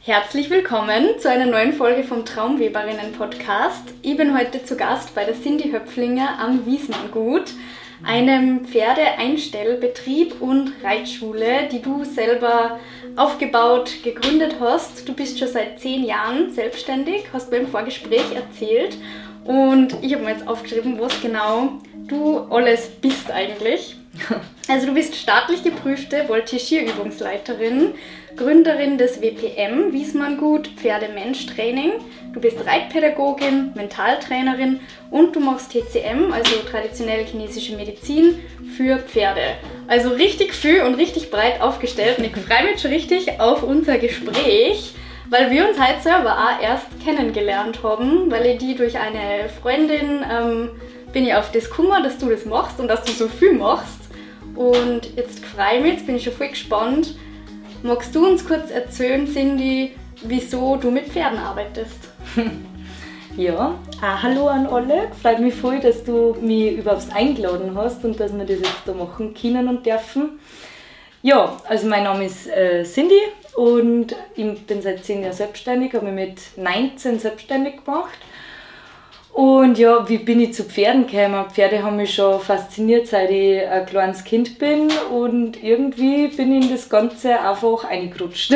Herzlich willkommen zu einer neuen Folge vom Traumweberinnen-Podcast. Ich bin heute zu Gast bei der Cindy Höpflinger am Wiesmanngut, einem Pferdeeinstellbetrieb und Reitschule, die du selber aufgebaut, gegründet hast. Du bist schon seit 10 Jahren selbstständig, hast mir im Vorgespräch erzählt. Und ich habe mir jetzt aufgeschrieben, was genau du alles bist eigentlich. Also du bist staatlich geprüfte Voltigierübungsleiterin, Gründerin des WPM, Wiesmanngut Pferde-Mensch-Training. Du bist Reitpädagogin, Mentaltrainerin und du machst TCM, also traditionelle chinesische Medizin, für Pferde. Also richtig viel und richtig breit aufgestellt und ich freue mich schon richtig auf unser Gespräch, weil wir uns heute selber auch erst kennengelernt haben, weil ich die durch eine Freundin bin ich auf das gekommen, dass du das machst und dass du so viel machst. Und jetzt freue ich mich, jetzt bin ich schon voll gespannt. Magst du uns kurz erzählen, Cindy, wieso du mit Pferden arbeitest? Ja, hallo an alle. Freut mich voll, dass du mich überhaupt eingeladen hast und dass wir das jetzt da machen können und dürfen. Ja, also mein Name ist Cindy und ich bin seit 10 Jahren selbstständig, habe mich mit 19 selbstständig gemacht. Und ja, wie bin ich zu Pferden gekommen? Pferde haben mich schon fasziniert, seit ich ein kleines Kind bin und irgendwie bin ich in das Ganze einfach reingerutscht.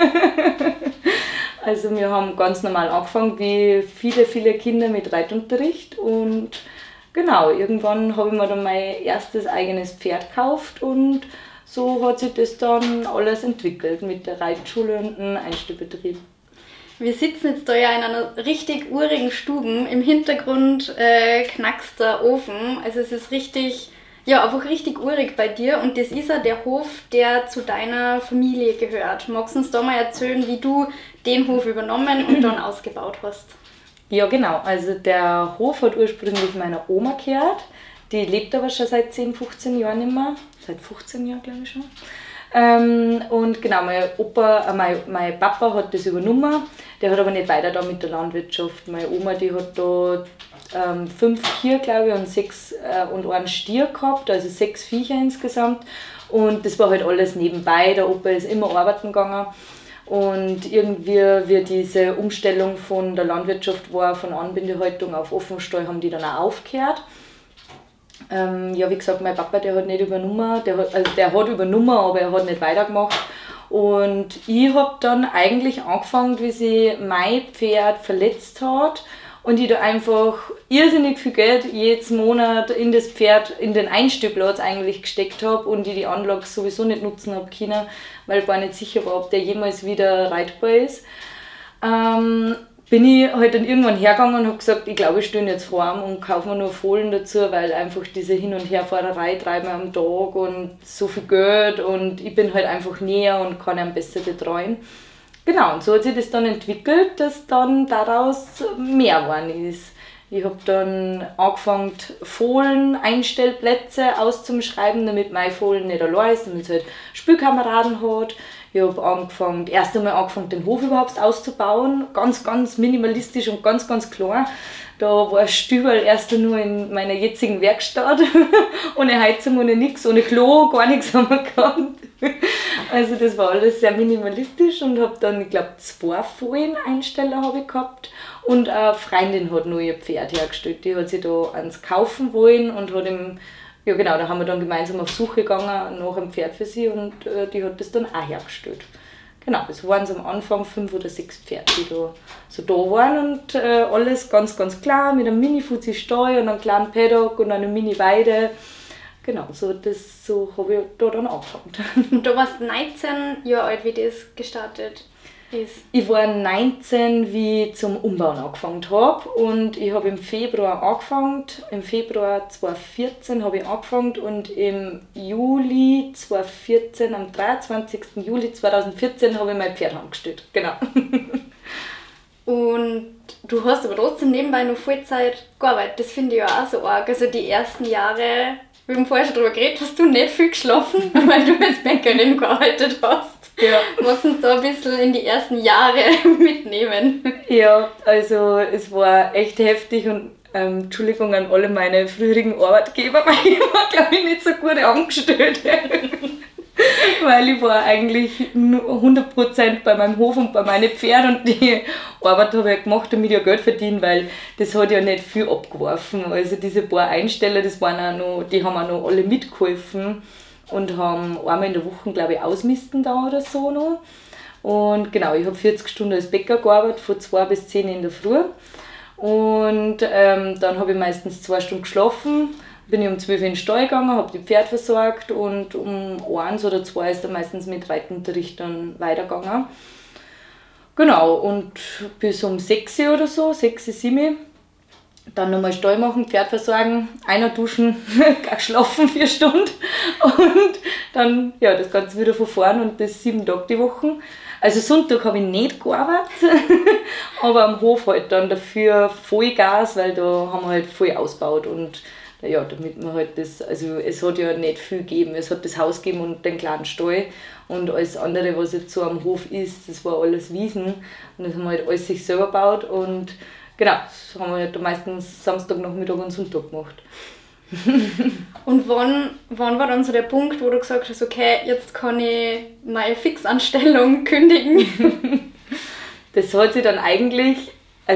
Also wir haben ganz normal angefangen, wie viele Kinder mit Reitunterricht und genau, irgendwann habe ich mir dann mein erstes eigenes Pferd gekauft und so hat sich das dann alles entwickelt mit der Reitschule und dem Einstellbetrieb. Wir sitzen jetzt da ja in einer richtig urigen Stube. Im Hintergrund knackst der Ofen. Also es ist richtig, ja, einfach richtig urig bei dir. Und das ist ja der Hof, der zu deiner Familie gehört. Magst du uns da mal erzählen, wie du den Hof übernommen und dann ausgebaut hast? Ja, genau. Also der Hof hat ursprünglich meiner Oma gehört. Die lebt aber schon seit 10, 15 Jahren nicht mehr. Seit 15 Jahren, glaube ich schon. Und genau, mein Papa hat das übernommen, der hat aber nicht weiter da mit der Landwirtschaft. Meine Oma, die hat da 5 Kühe, glaube ich, und 6 und einen Stier gehabt, also 6 Viecher insgesamt. Und das war halt alles nebenbei, der Opa ist immer arbeiten gegangen. Und irgendwie, wie diese Umstellung von der Landwirtschaft war, von Anbindehaltung auf Offenstall, haben die dann auch aufgehört. Ja, wie gesagt, mein Papa, der hat nicht übernommen, der hat übernommen, aber er hat nicht weitergemacht. Und ich habe dann eigentlich angefangen, wie sich mein Pferd verletzt hat und ich da einfach irrsinnig viel Geld jeden Monat in das Pferd, in den Einstellplatz eigentlich gesteckt habe und ich die Anlage sowieso nicht nutzen habe können, weil ich gar nicht sicher war, ob der jemals wieder reitbar ist. Bin ich halt dann irgendwann hergegangen und habe gesagt, ich glaube, ich stehe jetzt vor ihm und kaufe mir nur Fohlen dazu, weil einfach diese Hin- und Herfahrerei 3-mal am Tag und so viel Geld und ich bin halt einfach näher und kann ihn besser betreuen. Genau, und so hat sich das dann entwickelt, dass dann daraus mehr geworden ist. Ich habe dann angefangen, Fohlen-Einstellplätze auszuschreiben, damit mein Fohlen nicht allein ist, damit es halt Spielkameraden hat. Ich habe erst einmal angefangen, den Hof überhaupt auszubauen, ganz, ganz minimalistisch und ganz, ganz klar. Da war ein Stüberl erst nur in meiner jetzigen Werkstatt, ohne Heizung, ohne nichts, ohne Klo, gar nichts haben wir gehabt. Also das war alles sehr minimalistisch und habe dann, ich glaube, 2 Fohleneinsteller habe ich gehabt und eine Freundin hat nur ihr Pferd hergestellt. Die hat sich da eins kaufen wollen und hat ihm, ja genau, da haben wir dann gemeinsam auf Suche gegangen nach einem Pferd für sie und die hat das dann auch hergestellt. Genau, das waren so am Anfang 5 oder 6 Pferde, die da so da waren und alles ganz, ganz klar mit einem Mini-Fuzzi-Stall und einem kleinen Paddock und einer Mini-Weide. Genau, so habe ich da dann angefangen. Und du warst 19 Jahre alt, wie das gestartet ist? Ich war 19, wie ich zum Umbauen angefangen habe und ich habe im Februar angefangen. Im Februar 2014 habe ich angefangen und im Juli 2014, am 23. Juli 2014 habe ich mein Pferd angestellt. Genau. Und du hast aber trotzdem nebenbei noch Vollzeit gearbeitet. Das finde ich ja auch so arg. Also die ersten Jahre, wir haben vorher schon darüber geredet, hast du nicht viel geschlafen, weil du als Bäckerin gearbeitet hast. Ja. Magst du uns da ein bisschen in die ersten Jahre mitnehmen? Ja, also es war echt heftig und Entschuldigung an alle meine früheren Arbeitgeber, weil ich war, glaube ich, nicht so gut angestellt. Weil ich war eigentlich nur 100% bei meinem Hof und bei meinen Pferden und die Arbeit habe ich gemacht, damit ich ja Geld verdiene, weil das hat ja nicht viel abgeworfen. Also diese paar Einsteller, das waren auch noch, die haben auch noch alle mitgeholfen und haben einmal in der Woche, glaube ich, ausmisten da oder so noch. Und genau, ich habe 40 Stunden als Bäcker gearbeitet, von 2 bis 10 in der Früh. Und dann habe ich meistens 2 Stunden geschlafen, bin ich um 12 in den Stall gegangen, habe die Pferde versorgt und um 1 oder 2 ist dann meistens mit Reitunterricht dann weitergegangen. Genau, und bis um 6 oder so, 6, 7, dann nochmal Stall machen, Pferd versorgen, einer duschen, schlafen 4 Stunden und dann ja, das Ganze wieder von vorn und das 7 Tage die Woche. Also Sonntag habe ich nicht gearbeitet, aber am Hof halt dann dafür Vollgas, weil da haben wir halt voll ausgebaut und ja, damit man halt das, also es hat ja nicht viel gegeben, es hat das Haus gegeben und den kleinen Stall und alles andere, was jetzt so am Hof ist, das war alles Wiesen und das haben wir halt alles sich selber gebaut und genau, das haben wir halt meistens Samstagnachmittag und Sonntag gemacht. Und wann war dann so der Punkt, wo du gesagt hast, okay, jetzt kann ich meine Fixanstellung kündigen? Das hat sich dann eigentlich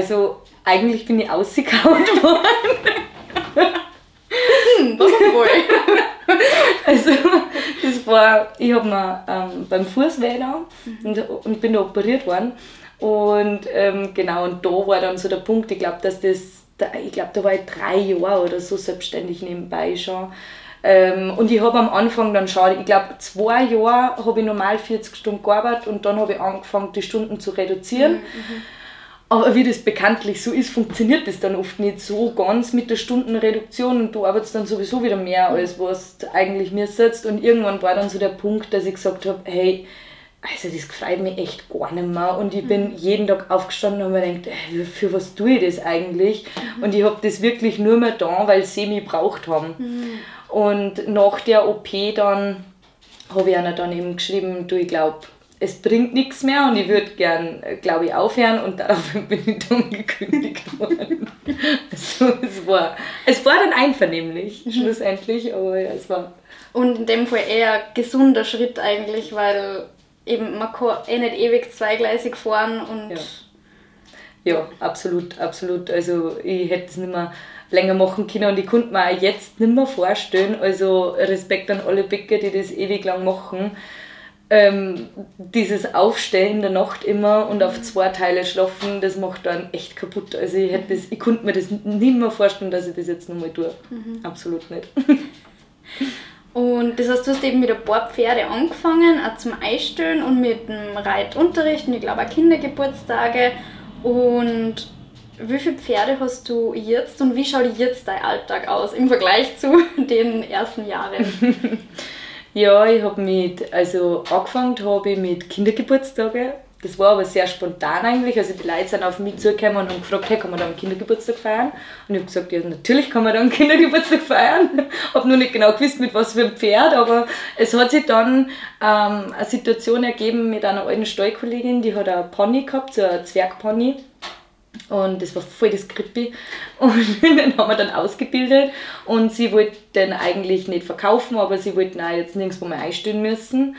bin ich ausgekaut worden. Warum wohl? Also, das war, ich habe mir beim Fuß weh und bin da operiert worden. Und genau, und da war dann so der Punkt, ich glaube, da war ich 3 Jahre oder so selbstständig nebenbei schon. Und ich habe am Anfang dann schon, ich glaube 2 Jahre habe ich normal 40 Stunden gearbeitet und dann habe ich angefangen, die Stunden zu reduzieren. Aber wie das bekanntlich so ist, funktioniert das dann oft nicht so ganz mit der Stundenreduktion und du arbeitest dann sowieso wieder mehr, als was du eigentlich mir setzt. Und irgendwann war dann so der Punkt, dass ich gesagt habe, hey, also das gefreut mich echt gar nicht mehr und ich bin jeden Tag aufgestanden und habe mir gedacht, für was tue ich das eigentlich? Und ich habe das wirklich nur mehr da, weil sie mich gebraucht haben. Und nach der OP dann habe ich einer dann eben geschrieben, du, ich glaube, es bringt nichts mehr und ich würde gern, glaube ich, aufhören und daraufhin bin ich dann gekündigt worden. Also es war dann einvernehmlich, schlussendlich, aber ja, es war... Und in dem Fall eher ein gesunder Schritt eigentlich, weil eben man kann nicht ewig zweigleisig fahren und... Ja, absolut, absolut. Also ich hätte es nicht mehr länger machen können und ich konnte mir auch jetzt nicht mehr vorstellen, also Respekt an alle Bäcker, die das ewig lang machen, dieses Aufstehen in der Nacht immer und auf 2 Teile schlafen, das macht dann echt kaputt. Also ich konnte mir das nicht mehr vorstellen, dass ich das jetzt nochmal tue. Absolut nicht. Und das heißt, du hast eben mit ein paar Pferde angefangen, auch zum Einstellen und mit dem Reitunterricht und ich glaube auch Kindergeburtstage. Und wie viele Pferde hast du jetzt und wie schaut jetzt dein Alltag aus im Vergleich zu den ersten Jahren? Ja, ich habe angefangen habe ich mit Kindergeburtstagen. Das war aber sehr spontan eigentlich. Also die Leute sind auf mich zugekommen und haben gefragt, hey, kann man da einen Kindergeburtstag feiern? Und ich habe gesagt, ja, natürlich kann man da einen Kindergeburtstag feiern. Ich habe noch nicht genau gewusst, mit was für einem Pferd, aber es hat sich dann eine Situation ergeben mit einer alten Stallkollegin, die hat einen Pony gehabt, so einen Zwergpony. Und das war voll das Krippi. Und den haben wir dann ausgebildet. Und sie wollte den eigentlich nicht verkaufen, aber sie wollten auch jetzt nirgendwo mehr einstellen müssen.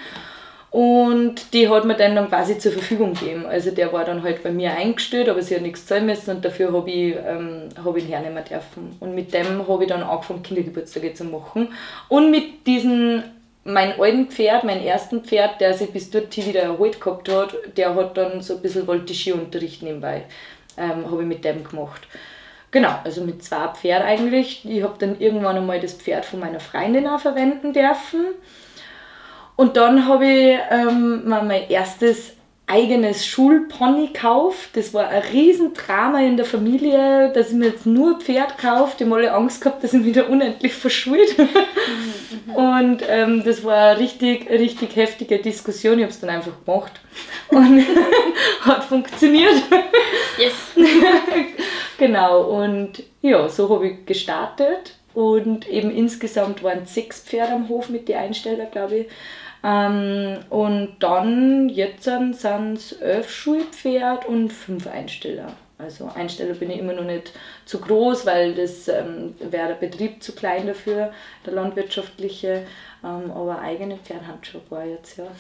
Und die hat mir dann quasi zur Verfügung gegeben. Also der war dann halt bei mir eingestellt, aber sie hat nichts zahlen müssen und dafür habe ich ihn hernehmen dürfen. Und mit dem habe ich dann angefangen, Kindergeburtstage zu machen. Und mit mein alten Pferd, mein ersten Pferd, der sich bis dorthin wieder erholt gehabt hat, der hat dann so ein bisschen Voltigierunterricht nebenbei. Habe ich mit dem gemacht. Genau, also mit 2 Pferden eigentlich. Ich habe dann irgendwann einmal das Pferd von meiner Freundin auch verwenden dürfen. Und dann habe ich mir mein erstes eigenes Schulpony gekauft. Das war ein Riesendrama in der Familie, dass ich mir jetzt nur ein Pferd kaufe. Die haben alle Angst gehabt, dass ich mich da unendlich verschult. Und das war eine richtig, richtig heftige Diskussion. Ich habe es dann einfach gemacht. Und hat funktioniert. Yes! Genau, und ja, so habe ich gestartet. Und eben insgesamt waren 6 Pferde am Hof mit den Einsteller, glaube ich. Und dann, jetzt sind es 11 Schulpferde und 5 Einsteller. Also Einsteller bin ich immer noch nicht zu groß, weil das wäre der Betrieb zu klein dafür, der landwirtschaftliche. Aber eigene Pferde haben schon ein paar jetzt, ja.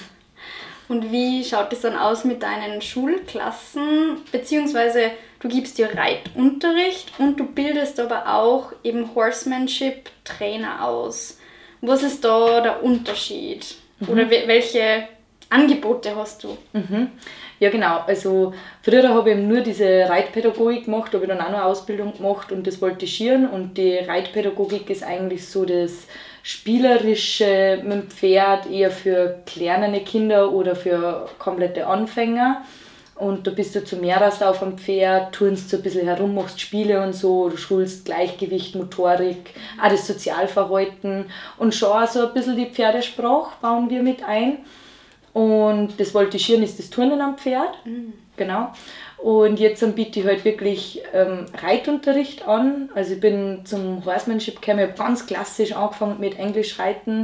Und wie schaut es dann aus mit deinen Schulklassen? Beziehungsweise du gibst ja Reitunterricht und du bildest aber auch eben Horsemanship-Trainer aus. Was ist da der Unterschied? Oder welche Angebote hast du? Ja genau, also früher habe ich eben nur diese Reitpädagogik gemacht, habe ich dann auch noch eine Ausbildung gemacht und das Voltigieren, und die Reitpädagogik ist eigentlich so das Spielerische mit dem Pferd, eher für kleinere Kinder oder für komplette Anfänger. Und da bist du zu mehrers auf dem Pferd, turnst so ein bisschen herum, machst Spiele und so, du schulst Gleichgewicht, Motorik, auch das Sozialverhalten und schon auch so ein bisschen die Pferdesprache bauen wir mit ein. Und das Voltigieren ist das Turnen am Pferd, genau. Und jetzt biete ich halt wirklich Reitunterricht an. Also ich bin zum Horsemanship gekommen, ich habe ganz klassisch angefangen mit Englisch reiten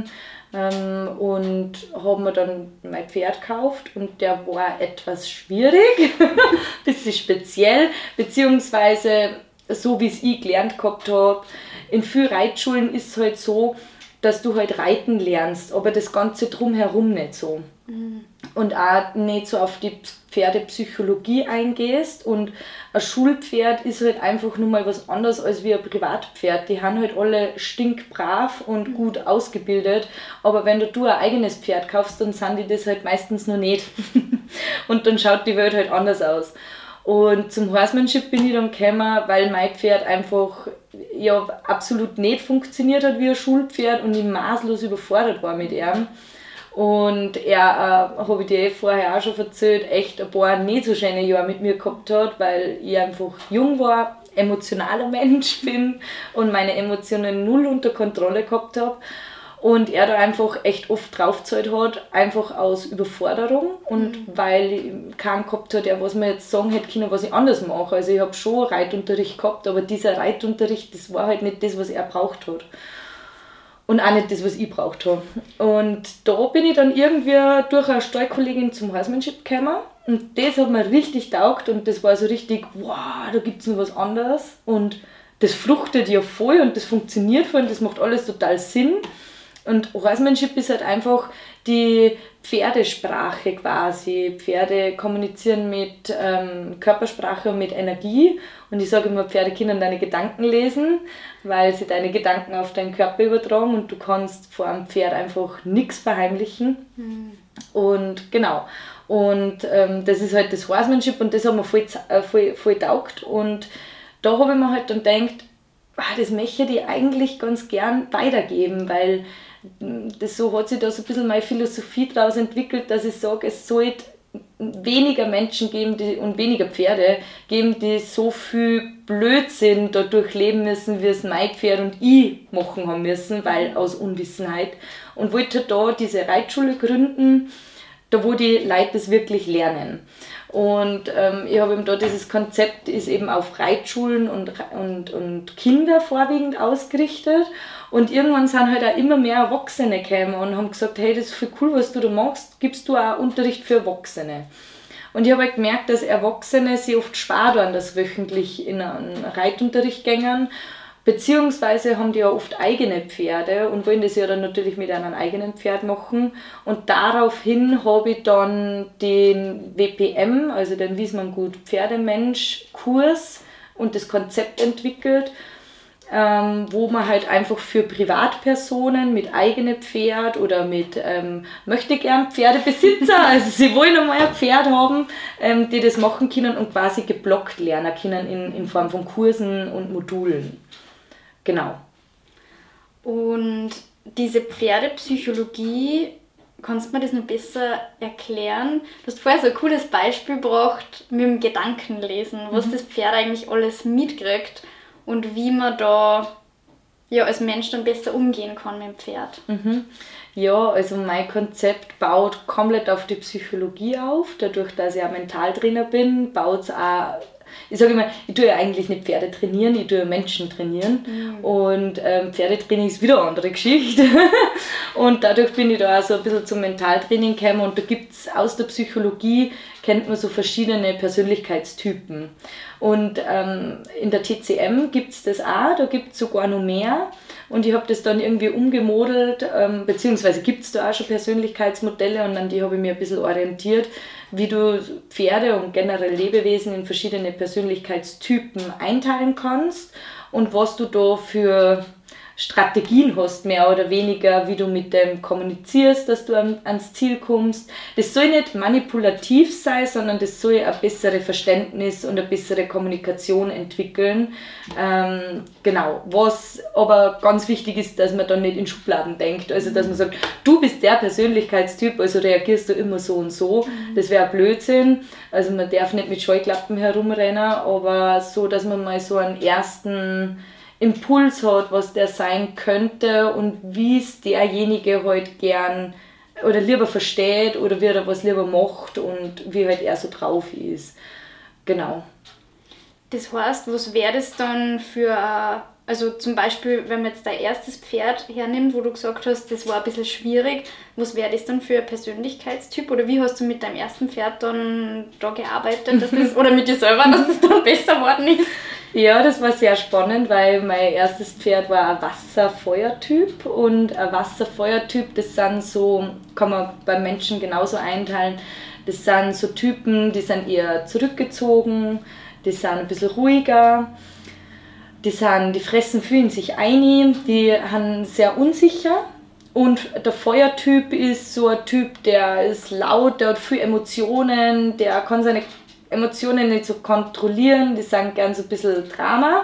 und habe mir dann mein Pferd gekauft und der war etwas schwierig, bisschen speziell, beziehungsweise so wie es ich gelernt gehabt habe. In vielen Reitschulen ist es halt so, dass du halt reiten lernst, aber das Ganze drumherum nicht so. Und auch nicht so auf die Pferdepsychologie eingehst, und ein Schulpferd ist halt einfach nur mal was anderes als wie ein Privatpferd. Die haben halt alle stinkbrav und gut ausgebildet, aber wenn du ein eigenes Pferd kaufst, dann sind die das halt meistens noch nicht. Und dann schaut die Welt halt anders aus. Und zum Horsemanship bin ich dann gekommen, weil mein Pferd einfach ja, absolut nicht funktioniert hat wie ein Schulpferd und ich maßlos überfordert war mit ihm. Und er, habe ich dir vorher auch schon erzählt, echt ein paar nicht so schöne Jahre mit mir gehabt hat, weil ich einfach jung war, emotionaler Mensch bin und meine Emotionen null unter Kontrolle gehabt habe. Und er da einfach echt oft draufgezahlt hat, einfach aus Überforderung und weil ich keinen gehabt hat, der was mir jetzt sagen hätte können, was ich anders mache. Also ich habe schon Reitunterricht gehabt, aber dieser Reitunterricht, das war halt nicht das, was er braucht hat. Und auch nicht das, was ich braucht habe. Und da bin ich dann irgendwie durch eine Stallkollegin zum Horsemanship gekommen. Und das hat mir richtig taugt und das war so richtig, wow, da gibt es noch was anderes. Und das fruchtet ja voll und das funktioniert voll und das macht alles total Sinn. Und Horsemanship ist halt einfach die Pferdesprache quasi. Pferde kommunizieren mit Körpersprache und mit Energie. Und ich sage immer, Pferde können deine Gedanken lesen, weil sie deine Gedanken auf deinen Körper übertragen und du kannst vor einem Pferd einfach nichts verheimlichen. Und genau. Und das ist halt das Horsemanship und das hat mir voll taugt. Und da habe ich mir halt dann gedacht, das möchte ich eigentlich ganz gern weitergeben, weil das so hat sich da so ein bisschen meine Philosophie daraus entwickelt, dass ich sage, es sollte weniger Menschen geben und weniger Pferde geben, die so viel Blödsinn da durchleben müssen, wie es mein Pferd und ich machen haben müssen, weil aus Unwissenheit. Und wollte da diese Reitschule gründen, da wo die Leute das wirklich lernen. Und ich habe eben da dieses Konzept ist eben auf Reitschulen und Kinder vorwiegend ausgerichtet. Und irgendwann sind halt auch immer mehr Erwachsene gekommen und haben gesagt, hey, das ist voll cool, was du da machst, gibst du auch Unterricht für Erwachsene. Und ich habe halt gemerkt, dass Erwachsene sich oft schwer tun, das wöchentlich in einen Reitunterricht gehen. Beziehungsweise haben die ja oft eigene Pferde und wollen das ja dann natürlich mit einem eigenen Pferd machen. Und daraufhin habe ich dann den WPM, also den Wiesmann Gut Pferdemensch-Kurs und das Konzept entwickelt, wo man halt einfach für Privatpersonen mit eigenem Pferd oder mit möchte gern Pferdebesitzer, also sie wollen einmal ein Pferd haben, die das machen können und quasi geblockt lernen können in Form von Kursen und Modulen. Genau. Und diese Pferdepsychologie, kannst du mir das noch besser erklären? Du hast vorher so ein cooles Beispiel gebracht mit dem Gedankenlesen, was das Pferd eigentlich alles mitkriegt und wie man da ja, als Mensch dann besser umgehen kann mit dem Pferd. Ja, also mein Konzept baut komplett auf die Psychologie auf. Dadurch, dass ich auch Mentaltrainer bin, baut es auch ich sage immer, ich tue ja eigentlich nicht Pferde trainieren, ich tue Menschen trainieren. Und Pferdetraining ist wieder eine andere Geschichte. Und dadurch bin ich da auch so ein bisschen zum Mentaltraining gekommen. Und da gibt es aus der Psychologie, kennt man so verschiedene Persönlichkeitstypen. Und in der TCM gibt es das auch, da gibt es sogar noch mehr. Und ich habe das dann irgendwie umgemodelt, beziehungsweise gibt es da auch schon Persönlichkeitsmodelle und an die habe ich mir ein bisschen orientiert, wie du Pferde und generell Lebewesen in verschiedene Persönlichkeitstypen einteilen kannst und was du da für Strategien hast, mehr oder weniger, wie du mit dem kommunizierst, dass du ans Ziel kommst. Das soll nicht manipulativ sein, sondern das soll ein besseres Verständnis und eine bessere Kommunikation entwickeln. Genau, was aber ganz wichtig ist, dass man dann nicht in Schubladen denkt, also dass man sagt, du bist der Persönlichkeitstyp, also reagierst du immer so und so. Das wäre Blödsinn, also man darf nicht mit Scheuklappen herumrennen, aber so, dass man mal so einen ersten Impuls hat, was der sein könnte und wie es derjenige halt gern oder lieber versteht oder wie er was lieber macht und wie halt er so drauf ist. Genau. Das heißt, was wäre das dann für, also zum Beispiel, wenn man jetzt dein erstes Pferd hernimmt, wo du gesagt hast, das war ein bisschen schwierig, was wäre das dann für ein Persönlichkeitstyp oder wie hast du mit deinem ersten Pferd dann da gearbeitet, dass das, oder mit dir selber, dass das dann besser geworden ist? Ja, das war sehr spannend, weil mein erstes Pferd war ein Wasser-Feuer-Typ und ein Wasser-Feuer-Typ, das sind so, kann man beim Menschen genauso einteilen, das sind so Typen, die sind eher zurückgezogen, die sind ein bisschen ruhiger, die fressen viel in sich ein, die sind sehr unsicher. Und der Feuertyp ist so ein Typ, der ist laut, der hat viel Emotionen, der kann seine Emotionen nicht so kontrollieren, die sind gern so ein bisschen Drama.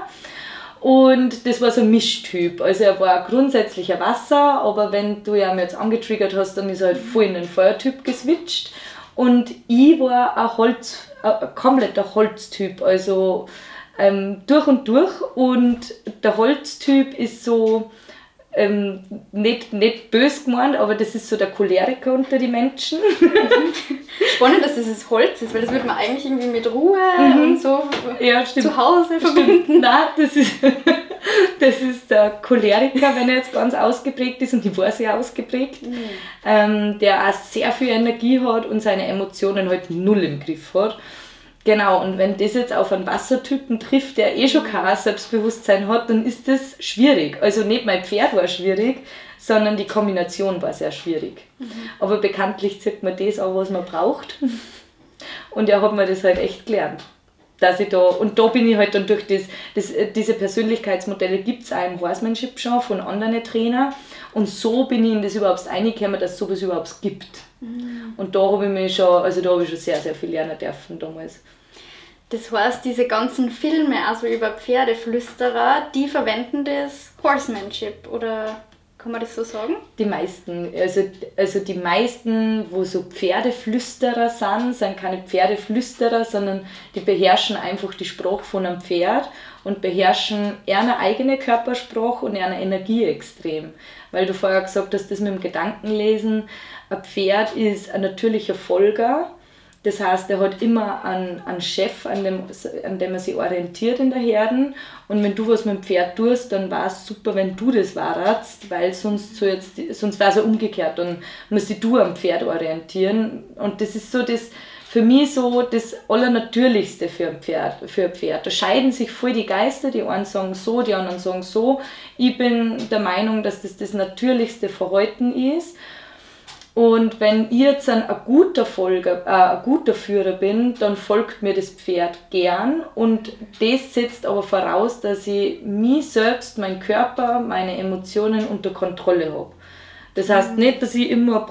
Und das war so ein Mischtyp. Also er war grundsätzlich ein Wasser, aber wenn du ihn jetzt angetriggert hast, dann ist er halt voll in den Feuertyp geswitcht. Und ich war ein kompletter Holztyp, also durch und durch. Und der Holztyp ist so nicht böse gemeint, aber das ist so der Choleriker unter die Menschen. Spannend, dass das Holz ist, weil das würde man eigentlich irgendwie mit Ruhe und so zu Hause verbinden. Nein, das ist der Choleriker, wenn er jetzt ganz ausgeprägt ist, und ich war sehr ausgeprägt, der auch sehr viel Energie hat und seine Emotionen halt null im Griff hat. Genau, und wenn das jetzt auf einen Wassertypen trifft, der schon kein Selbstbewusstsein hat, dann ist das schwierig. Also nicht mein Pferd war schwierig, sondern die Kombination war sehr schwierig. Aber bekanntlich zieht man das an, was man braucht. Und er hat mir das halt echt gelernt. Dass ich und da bin ich halt dann durch diese Persönlichkeitsmodelle gibt es auch im Horsemanship schon von anderen Trainern. Und so bin ich in das überhaupt reingekommen, dass es sowas überhaupt gibt. Und da habe ich schon sehr, sehr viel lernen dürfen damals. Das heißt, diese ganzen Filme, also über Pferdeflüsterer, die verwenden das Horsemanship, oder kann man das so sagen? Die meisten, also die meisten, wo so Pferdeflüsterer sind keine Pferdeflüsterer, sondern die beherrschen einfach die Sprache von einem Pferd und beherrschen eine eigene Körpersprache und eine Energie extrem. Weil du vorher gesagt hast, das mit dem Gedankenlesen, ein Pferd ist ein natürlicher Folger. Das heißt, er hat immer einen Chef, an dem er sich orientiert in der Herden. Und wenn du was mit dem Pferd tust, dann war es super, wenn du das warst, weil sonst wäre es ja umgekehrt. Dann musst dich du am Pferd orientieren. Und das ist so für mich so das Allernatürlichste für ein Pferd. Da scheiden sich voll die Geister, die einen sagen so, die anderen sagen so. Ich bin der Meinung, dass das natürlichste Verhalten ist. Und wenn ich jetzt ein guter Führer bin, dann folgt mir das Pferd gern. Und das setzt aber voraus, dass ich mich selbst, meinen Körper, meine Emotionen unter Kontrolle habe. Das heißt nicht, dass ich immer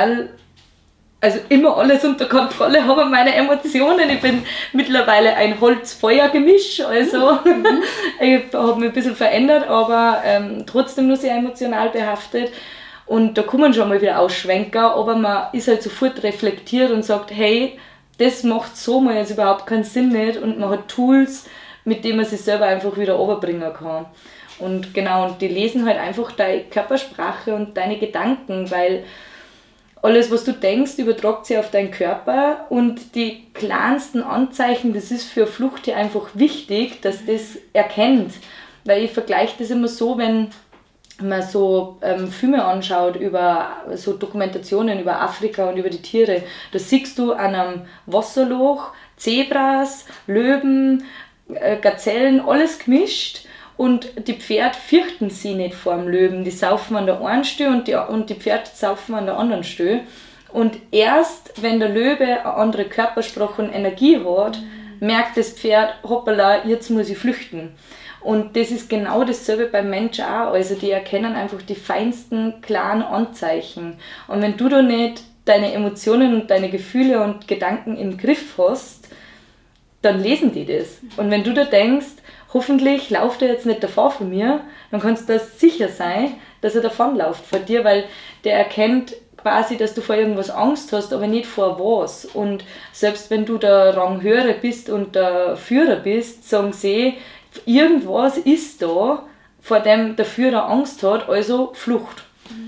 immer alles unter Kontrolle habe, meine Emotionen. Ich bin mittlerweile ein Holz-Feuer-Gemisch, also ich habe mich ein bisschen verändert, aber trotzdem nur sehr emotional behaftet. Und da kann man schon mal wieder Ausschwenker, aber man ist halt sofort reflektiert und sagt, hey, das macht so mal jetzt überhaupt keinen Sinn nicht, und man hat Tools, mit denen man sich selber einfach wieder runterbringen kann. Und genau, und die lesen halt einfach deine Körpersprache und deine Gedanken, weil alles, was du denkst, übertragt sich auf deinen Körper und die kleinsten Anzeichen, das ist für ein Fluchttier einfach wichtig, dass das erkennt. Weil ich vergleiche das immer so, wenn man so Filme anschaut, über so Dokumentationen über Afrika und über die Tiere, da siehst du an einem Wasserloch Zebras, Löwen, Gazellen, alles gemischt. Und die Pferde fürchten sie nicht vor dem Löwen. Die saufen an der einen Stelle und die Pferde saufen an der anderen Stelle. Und erst wenn der Löwe eine andere Körpersprache und Energie hat, merkt das Pferd, hoppala, jetzt muss ich flüchten. Und das ist genau dasselbe beim Menschen auch. Also die erkennen einfach die feinsten, klaren Anzeichen. Und wenn du da nicht deine Emotionen und deine Gefühle und Gedanken im Griff hast, dann lesen die das. Und wenn du da denkst, hoffentlich läuft er jetzt nicht davon von mir, dann kannst du das sicher sein, dass er davonläuft von dir, weil der erkennt quasi, dass du vor irgendwas Angst hast, aber nicht vor was. Und selbst wenn du der Ranghöhere bist und der Führer bist, sagen sie, irgendwas ist da, vor dem der Führer Angst hat, also Flucht.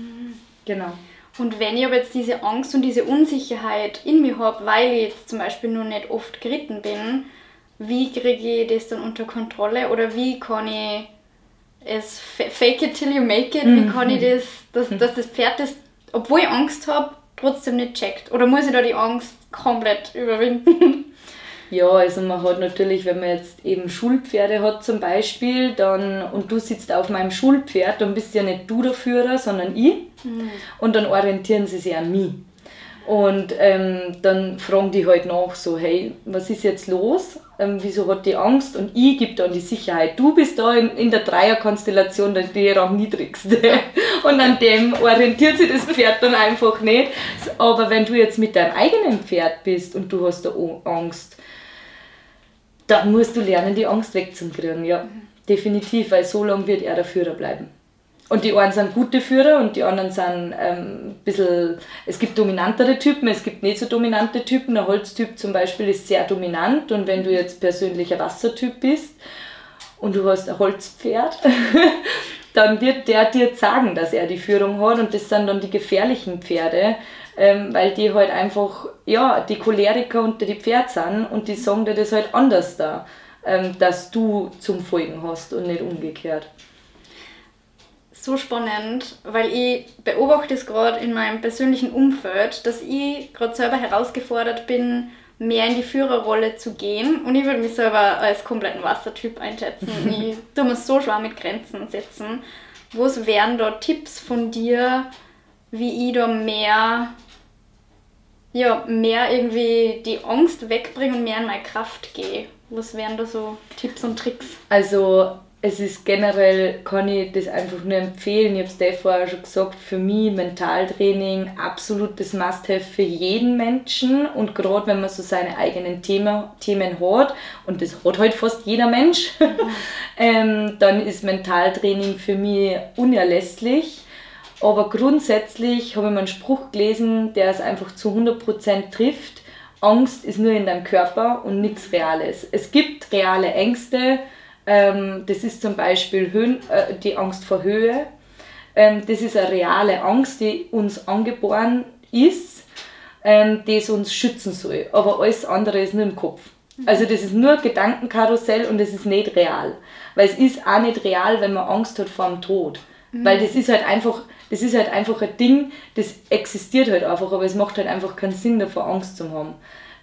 Genau. Und wenn ich aber jetzt diese Angst und diese Unsicherheit in mir habe, weil ich jetzt zum Beispiel noch nicht oft geritten bin, wie kriege ich das dann unter Kontrolle oder wie kann ich es fake it till you make it, wie kann ich dass das Pferd das, obwohl ich Angst habe, trotzdem nicht checkt? Oder muss ich da die Angst komplett überwinden? Ja, also man hat natürlich, wenn man jetzt eben Schulpferde hat zum Beispiel, dann, und du sitzt auf meinem Schulpferd, dann bist ja nicht du der Führer, sondern ich. Und dann orientieren sie sich an mich. Und dann fragen die halt nach so, hey, was ist jetzt los? Wieso hat die Angst? Und ich gebe dann die Sicherheit. Du bist da in der Dreierkonstellation die Rangniedrigste. Und an dem orientiert sich das Pferd dann einfach nicht. Aber wenn du jetzt mit deinem eigenen Pferd bist und du hast da Angst, dann musst du lernen, die Angst wegzukriegen. Ja, definitiv, weil so lange wird er der Führer bleiben. Und die einen sind gute Führer und die anderen sind ein bisschen, es gibt dominantere Typen, es gibt nicht so dominante Typen. Der Holztyp zum Beispiel ist sehr dominant und wenn du jetzt persönlich ein Wassertyp bist und du hast ein Holzpferd, dann wird der dir sagen, dass er die Führung hat und das sind dann die gefährlichen Pferde, weil die halt einfach, ja, die Choleriker unter die Pferde sind und die sagen dir das halt anders da, dass du zum Folgen hast und nicht umgekehrt. So spannend, weil ich beobachte es gerade in meinem persönlichen Umfeld, dass ich gerade selber herausgefordert bin, mehr in die Führerrolle zu gehen und ich würde mich selber als kompletten Wassertyp einschätzen. Ich tue mir so schwer mit Grenzen setzen. Was wären da Tipps von dir, wie ich da mehr irgendwie die Angst wegbringe und mehr in meine Kraft gehe? Was wären da so Tipps und Tricks? Also es ist generell, kann ich das einfach nur empfehlen, ich habe es dir vorher schon gesagt, für mich Mentaltraining absolutes Must-have für jeden Menschen und gerade wenn man so seine eigenen Themen hat und das hat halt fast jeder Mensch, dann ist Mentaltraining für mich unerlässlich. Aber grundsätzlich habe ich mal einen Spruch gelesen, der es einfach zu 100% trifft: Angst ist nur in deinem Körper und nichts Reales. Es gibt reale Ängste. Das ist zum Beispiel die Angst vor Höhe. Das ist eine reale Angst, die uns angeboren ist, die uns schützen soll. Aber alles andere ist nur im Kopf. Also das ist nur Gedankenkarussell und das ist nicht real. Weil es ist auch nicht real, wenn man Angst hat vor dem Tod. Weil das ist halt einfach ein Ding, das existiert halt einfach, aber es macht halt einfach keinen Sinn, davor Angst zu haben.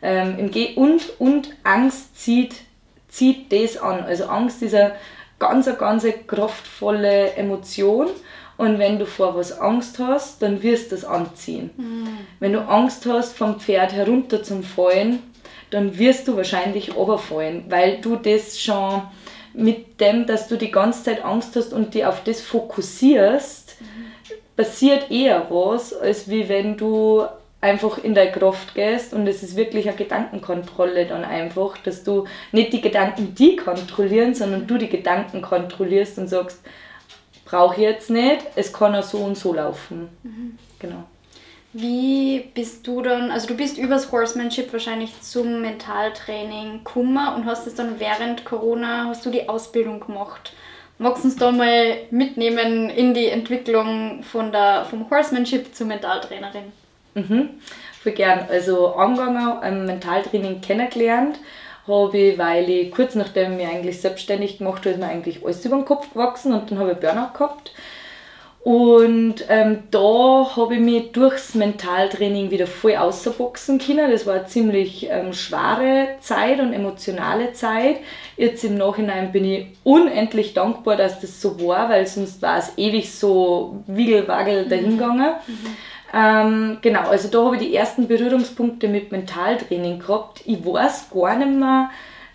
Und Angst zieht das an. Also Angst ist eine ganz kraftvolle Emotion und wenn du vor was Angst hast, dann wirst du das anziehen. Wenn du Angst hast, vom Pferd herunter zum Fallen, dann wirst du wahrscheinlich runterfallen, weil du das schon mit dem, dass du die ganze Zeit Angst hast und dich auf das fokussierst, passiert eher was, als wie wenn du einfach in deine Kraft gehst und es ist wirklich eine Gedankenkontrolle dann einfach, dass du nicht die Gedanken die kontrollieren, sondern du die Gedanken kontrollierst und sagst, brauche ich jetzt nicht, es kann auch so und so laufen. Genau. Wie bist du dann, also du bist übers Horsemanship wahrscheinlich zum Mentaltraining gekommen und hast es dann während Corona, hast du die Ausbildung gemacht. Magst du uns da mal mitnehmen in die Entwicklung vom Horsemanship zur Mentaltrainerin? Voll gern. Also angefangen, Mentaltraining kennengelernt habe ich, weil ich kurz nachdem ich mich eigentlich selbstständig gemacht habe, ist mir eigentlich alles über den Kopf gewachsen und dann habe ich Burnout gehabt. Und da habe ich mich durchs Mentaltraining wieder voll ausboxen können. Das war eine ziemlich schwere Zeit und emotionale Zeit. Jetzt im Nachhinein bin ich unendlich dankbar, dass das so war, weil sonst war es ewig so wiegelwagel dahingegangen. Genau, also da habe ich die ersten Berührungspunkte mit Mentaltraining gehabt. Ich weiß gar nicht mehr,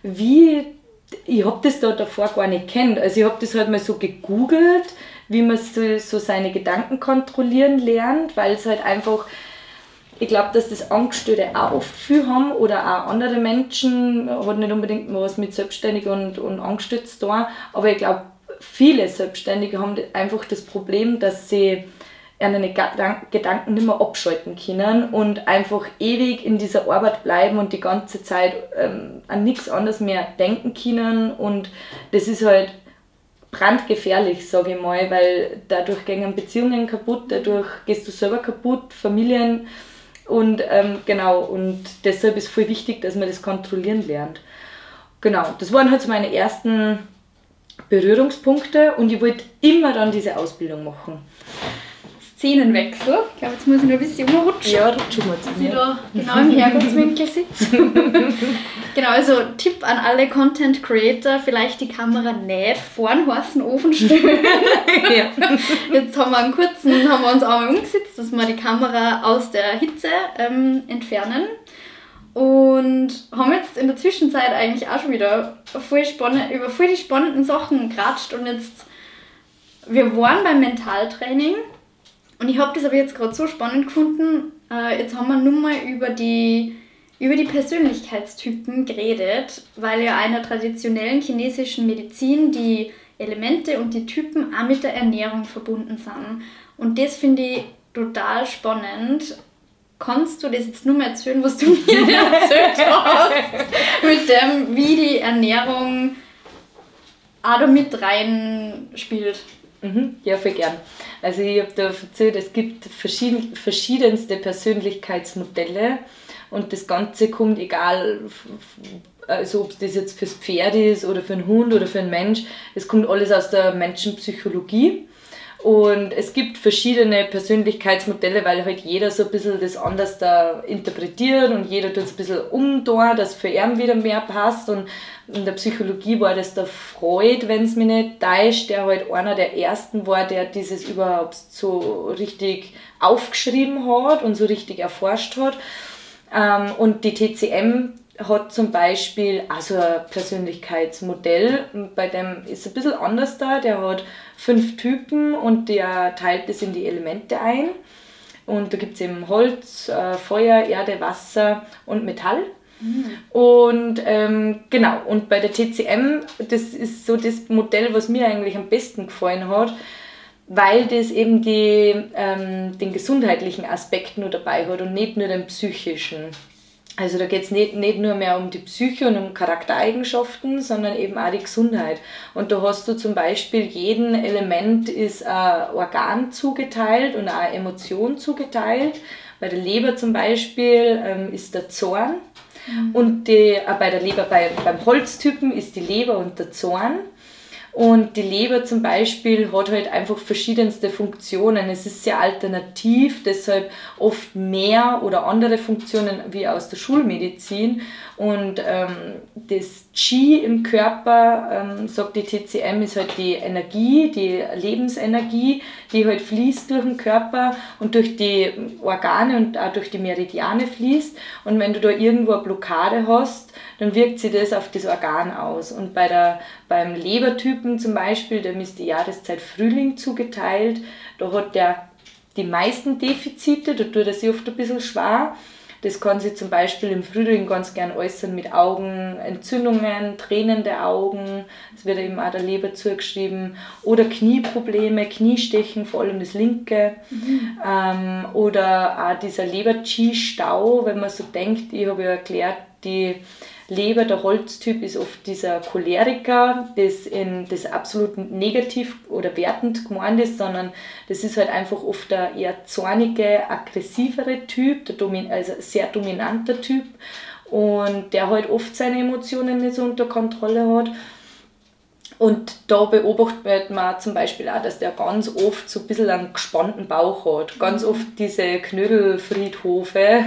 ich habe das da davor gar nicht kennt. Also ich habe das halt mal so gegoogelt, wie man so seine Gedanken kontrollieren lernt, weil es halt einfach, ich glaube, dass das Angestellte auch oft viel haben oder auch andere Menschen, hat nicht unbedingt mal was mit Selbstständig und Angestellten zu tun, aber ich glaube, viele Selbstständige haben einfach das Problem, dass sie ihre Gedanken nicht mehr abschalten können und einfach ewig in dieser Arbeit bleiben und die ganze Zeit an nichts anderes mehr denken können und das ist halt brandgefährlich, sage ich mal, weil dadurch gehen Beziehungen kaputt, dadurch gehst du selber kaputt, Familien und genau, und deshalb ist es voll wichtig, dass man das kontrollieren lernt. Genau, das waren halt so meine ersten Berührungspunkte und ich wollte immer dann diese Ausbildung machen. Szenenwechsel. Ich glaube, jetzt muss ich noch ein bisschen umrutschen. Ja, rutschen wir dass ich da genau im Herrgottswinkel sitze. Genau, also Tipp an alle Content Creator, vielleicht die Kamera nicht vor den heißen Ofen stellen. Ja. Jetzt haben wir uns einmal umgesetzt, dass wir die Kamera aus der Hitze entfernen. Und haben jetzt in der Zwischenzeit eigentlich auch schon wieder über voll die spannenden Sachen geratscht. Und jetzt, wir waren beim Mentaltraining. Und ich habe das aber jetzt gerade so spannend gefunden. Jetzt haben wir nur mal über die Persönlichkeitstypen geredet, weil ja in der traditionellen chinesischen Medizin die Elemente und die Typen auch mit der Ernährung verbunden sind. Und das finde ich total spannend. Kannst du das jetzt nur mal erzählen, was du mir erzählt hast, mit dem, wie die Ernährung auch da mit reinspielt? Ja, voll gern. Also ich habe da erzählt, es gibt verschiedenste Persönlichkeitsmodelle und das Ganze kommt, egal also ob das jetzt fürs Pferd ist oder für einen Hund oder für einen Mensch, es kommt alles aus der Menschenpsychologie. Und es gibt verschiedene Persönlichkeitsmodelle, weil halt jeder so ein bisschen das anders da interpretiert und jeder tut es ein bisschen umdrehen, dass für ihn wieder mehr passt. Und in der Psychologie war das der Freud, wenn es mich nicht täuscht, der halt einer der ersten war, der dieses überhaupt so richtig aufgeschrieben hat und so richtig erforscht hat. Und die TCM hat zum Beispiel also ein Persönlichkeitsmodell, bei dem ist es ein bisschen anders da, der hat 5 Typen und der teilt das in die Elemente ein und da gibt es eben Holz, Feuer, Erde, Wasser und Metall. Und genau, und bei der TCM, das ist so das Modell, was mir eigentlich am besten gefallen hat, weil das eben den gesundheitlichen Aspekt nur dabei hat und nicht nur den psychischen. Also da geht es nicht nur mehr um die Psyche und um Charaktereigenschaften, sondern eben auch die Gesundheit. Und da hast du zum Beispiel, jedem Element ist ein Organ zugeteilt und auch eine Emotion zugeteilt. Bei der Leber zum Beispiel ist der Zorn. Und beim Holztypen ist die Leber und der Zorn. Und die Leber zum Beispiel hat halt einfach verschiedenste Funktionen. Es ist sehr alternativ, deshalb oft mehr oder andere Funktionen wie aus der Schulmedizin. Und das Qi im Körper, sagt die TCM, ist halt die Energie, die Lebensenergie, die halt fließt durch den Körper und durch die Organe und auch durch die Meridiane fließt. Und wenn du da irgendwo eine Blockade hast, dann wirkt sich das auf das Organ aus. Und beim Lebertypen zum Beispiel, dem ist die Jahreszeit Frühling zugeteilt, da hat der die meisten Defizite, da tut er sich oft ein bisschen schwer. Das kann sich zum Beispiel im Frühling ganz gern äußern mit Augenentzündungen, tränende Augen, das wird eben auch der Leber zugeschrieben, oder Knieprobleme, Kniestechen, vor allem das linke, oder auch dieser Leber-Qi-Stau, wenn man so denkt, ich habe ja erklärt, die Leber, der Holztyp, ist oft dieser Choleriker, das absolut negativ oder wertend gemeint ist, sondern das ist halt einfach oft der eher zornige, aggressivere Typ, also sehr dominanter Typ und der halt oft seine Emotionen nicht so unter Kontrolle hat. Und da beobachtet man zum Beispiel auch, dass der ganz oft so ein bisschen einen gespannten Bauch hat. Ganz oft diese Knödelfriedhofe.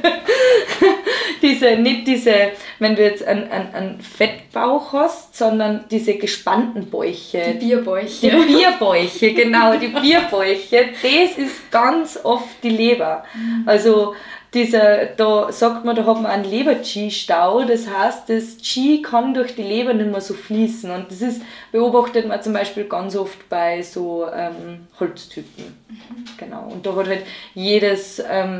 Nicht diese, wenn du jetzt einen Fettbauch hast, sondern diese gespannten Bäuche. Die Bierbäuche. Die Bierbäuche, genau, die Bierbäuche. Das ist ganz oft die Leber. Also da sagt man, da hat man einen Leber-Qi-Stau, das heißt, das Qi kann durch die Leber nicht mehr so fließen und das beobachtet man zum Beispiel ganz oft bei so Holztypen. Genau. Und da hat halt jedes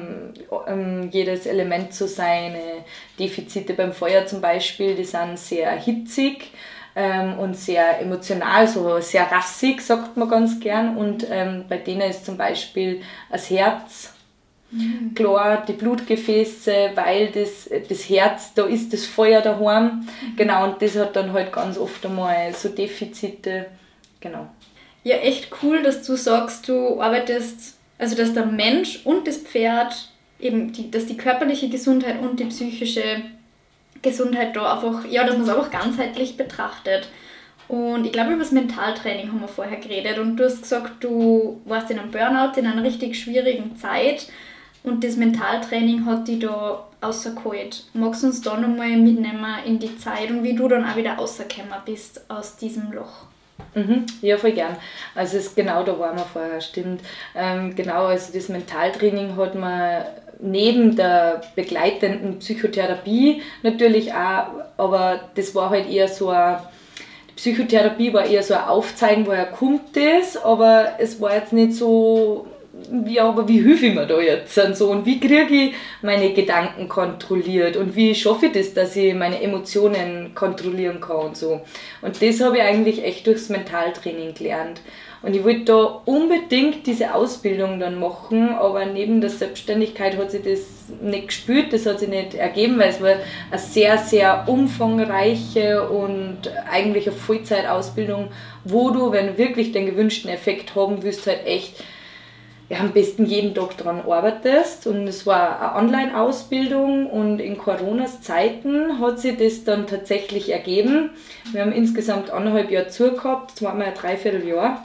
Element so seine Defizite. Beim Feuer zum Beispiel, die sind sehr hitzig und sehr emotional, so sehr rassig, sagt man ganz gern, und bei denen ist zum Beispiel das Herz klar, die Blutgefäße, weil das Herz, da ist das Feuer daheim. Genau, und das hat dann halt ganz oft einmal so Defizite. Genau. Ja, echt cool, dass du sagst, du arbeitest, also dass der Mensch und das Pferd, eben dass die körperliche Gesundheit und die psychische Gesundheit da einfach, ja, dass man es einfach ganzheitlich betrachtet. Und ich glaube, über das Mentaltraining haben wir vorher geredet und du hast gesagt, du warst in einem Burnout, in einer richtig schwierigen Zeit. Und das Mentaltraining hat dich da rausgeholt. Magst du uns da nochmal mitnehmen in die Zeit und wie du dann auch wieder rausgekommen bist aus diesem Loch? Ja, voll gern. Also genau da waren wir vorher, stimmt. Genau, also das Mentaltraining hat man neben der begleitenden Psychotherapie natürlich auch, aber das war halt eher so die Psychotherapie war eher so ein Aufzeigen, woher kommt das, aber es war jetzt nicht so, wie hilfe ich mir da jetzt und so und wie kriege ich meine Gedanken kontrolliert und wie schaffe ich das, dass ich meine Emotionen kontrollieren kann und so. Und das habe ich eigentlich echt durchs Mentaltraining gelernt. Und ich wollte da unbedingt diese Ausbildung dann machen, aber neben der Selbstständigkeit hat sich das nicht gespürt, das hat sich nicht ergeben, weil es war eine sehr, sehr umfangreiche und eigentlich eine Vollzeitausbildung, wo du, wenn du wirklich den gewünschten Effekt haben willst, halt echt am besten jeden Tag daran arbeitest. Und es war eine Online-Ausbildung und in Coronas Zeiten hat sich das dann tatsächlich ergeben. Wir haben insgesamt 1,5 Jahre zugehabt, 3/4 Jahr.